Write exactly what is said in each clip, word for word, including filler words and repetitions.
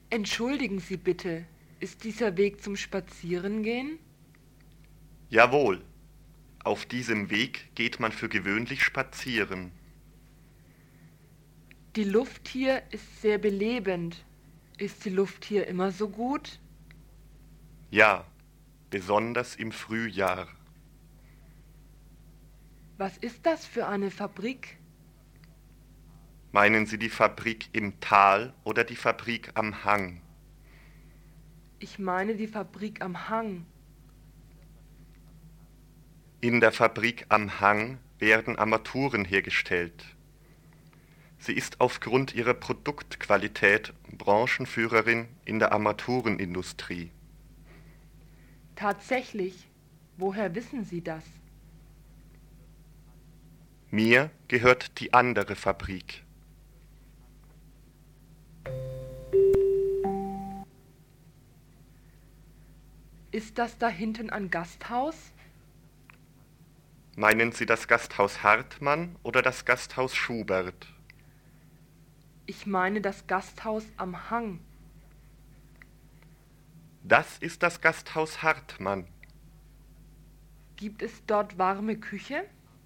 Entschuldigen Sie bitte, ist dieser Weg zum Spazierengehen? Jawohl, auf diesem Weg geht man für gewöhnlich spazieren. Die Luft hier ist sehr belebend. Ist die Luft hier immer so gut? Ja, besonders im Frühjahr. Was ist das für eine Fabrik? Meinen Sie die Fabrik im Tal oder die Fabrik am Hang? Ich meine die Fabrik am Hang. In der Fabrik am Hang werden Armaturen hergestellt. Sie ist aufgrund ihrer Produktqualität Branchenführerin in der Armaturenindustrie. Tatsächlich. Woher wissen Sie das? Mir gehört die andere Fabrik. Ist das da hinten ein Gasthaus? Meinen Sie das Gasthaus Hartmann oder das Gasthaus Schubert? Ich meine das Gasthaus am Hang. Das ist das Gasthaus Hartmann. Gibt es dort warme Küche?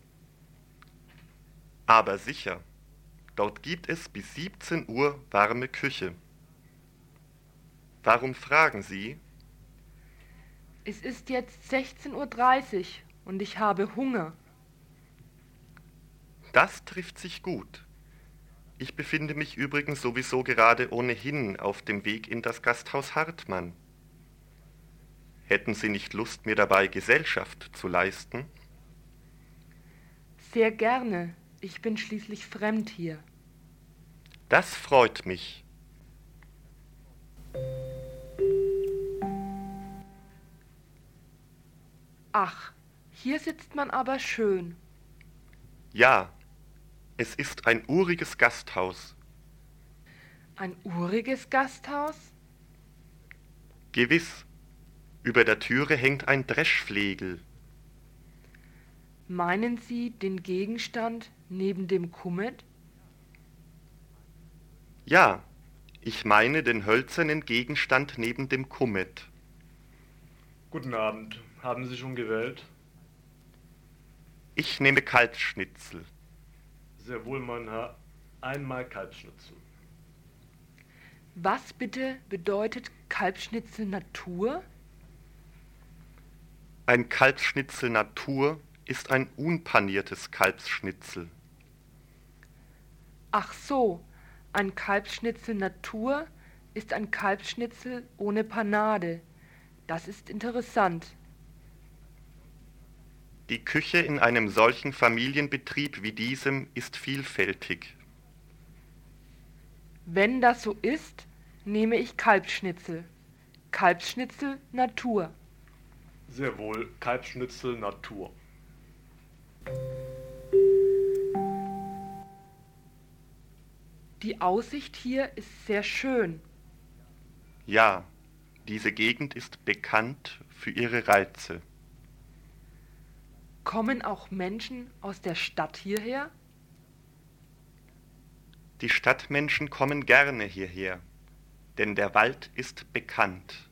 Aber sicher, dort gibt es bis siebzehn Uhr warme Küche. Warum fragen Sie? Es ist jetzt sechzehn Uhr dreißig und ich habe Hunger. Das trifft sich gut. Ich befinde mich übrigens sowieso gerade ohnehin auf dem Weg in das Gasthaus Hartmann. Hätten Sie nicht Lust, mir dabei Gesellschaft zu leisten? Sehr gerne. Ich bin schließlich fremd hier. Das freut mich. Ach, hier sitzt man aber schön. Ja, es ist ein uriges Gasthaus. Ein uriges Gasthaus? Gewiss, über der Türe hängt ein Dreschflegel. Meinen Sie den Gegenstand neben dem Kummet? Ja, ich meine den hölzernen Gegenstand neben dem Kummet. Guten Abend. Haben Sie schon gewählt? Ich nehme Kalbsschnitzel. Sehr wohl, mein Herr. Einmal Kalbsschnitzel. Was bitte bedeutet Kalbsschnitzel Natur? Ein Kalbsschnitzel Natur ist ein unpaniertes Kalbsschnitzel. Ach so, ein Kalbsschnitzel Natur ist ein Kalbsschnitzel ohne Panade. Das ist interessant. Die Küche in einem solchen Familienbetrieb wie diesem ist vielfältig. Wenn das so ist, nehme ich Kalbsschnitzel. Kalbsschnitzel Natur. Sehr wohl, Kalbsschnitzel Natur. Die Aussicht hier ist sehr schön. Ja, diese Gegend ist bekannt für ihre Reize. Kommen auch Menschen aus der Stadt hierher? Die Stadtmenschen kommen gerne hierher, denn der Wald ist bekannt.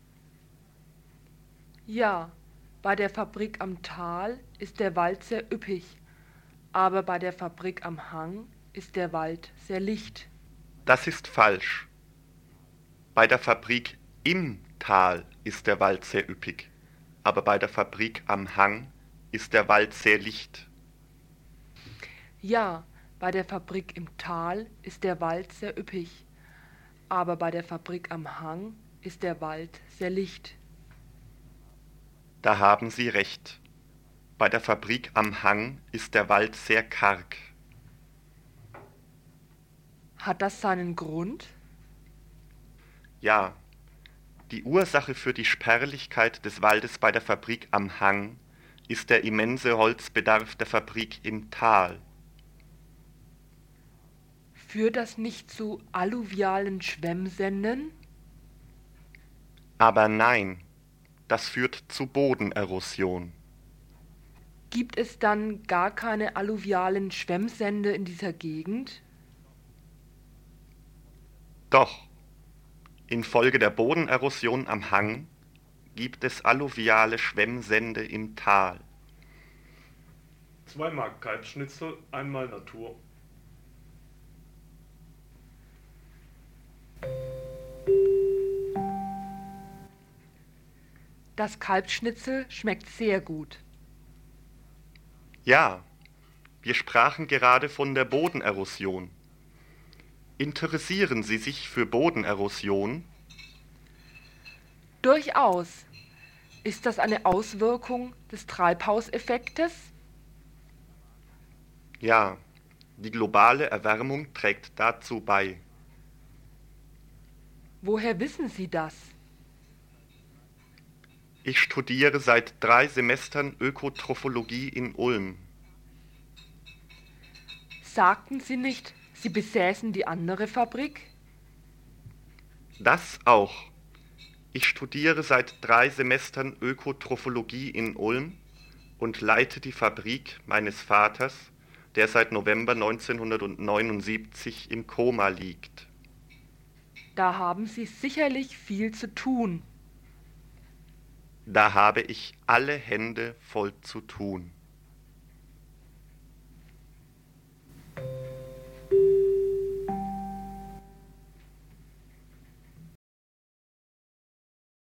Ja, bei der Fabrik am Tal ist der Wald sehr üppig, aber bei der Fabrik am Hang ist der Wald sehr licht. Das ist falsch. Bei der Fabrik im Tal ist der Wald sehr üppig, aber bei der Fabrik am Hang ist der Wald sehr licht. Ja, bei der Fabrik im Tal ist der Wald sehr üppig, aber bei der Fabrik am Hang ist der Wald sehr licht. Da haben Sie recht. Bei der Fabrik am Hang ist der Wald sehr karg. Hat das seinen Grund? Ja, die Ursache für die Spärlichkeit des Waldes bei der Fabrik am Hang ist der immense Holzbedarf der Fabrik im Tal. Führt das nicht zu alluvialen Schwemmsenden? Aber nein, das führt zu Bodenerosion. Gibt es dann gar keine alluvialen Schwemmsände in dieser Gegend? Doch, Infolge der Bodenerosion am Hang gibt es alluviale Schwemmsände im Tal. Zwei Mark Kalbsschnitzel, einmal Natur. Das Kalbsschnitzel schmeckt sehr gut. Ja, wir sprachen gerade von der Bodenerosion. Interessieren Sie sich für Bodenerosion? Durchaus. Ist das eine Auswirkung des Treibhauseffektes? Ja, die globale Erwärmung trägt dazu bei. Woher wissen Sie das? Ich studiere seit drei Semestern Ökotrophologie in Ulm. Sagten Sie nicht, Sie besäßen die andere Fabrik? Das auch. Ich studiere seit drei Semestern Ökotrophologie in Ulm und leite die Fabrik meines Vaters, der seit November neunzehnhundertneunundsiebzig im Koma liegt. Da haben Sie sicherlich viel zu tun. Da habe ich alle Hände voll zu tun.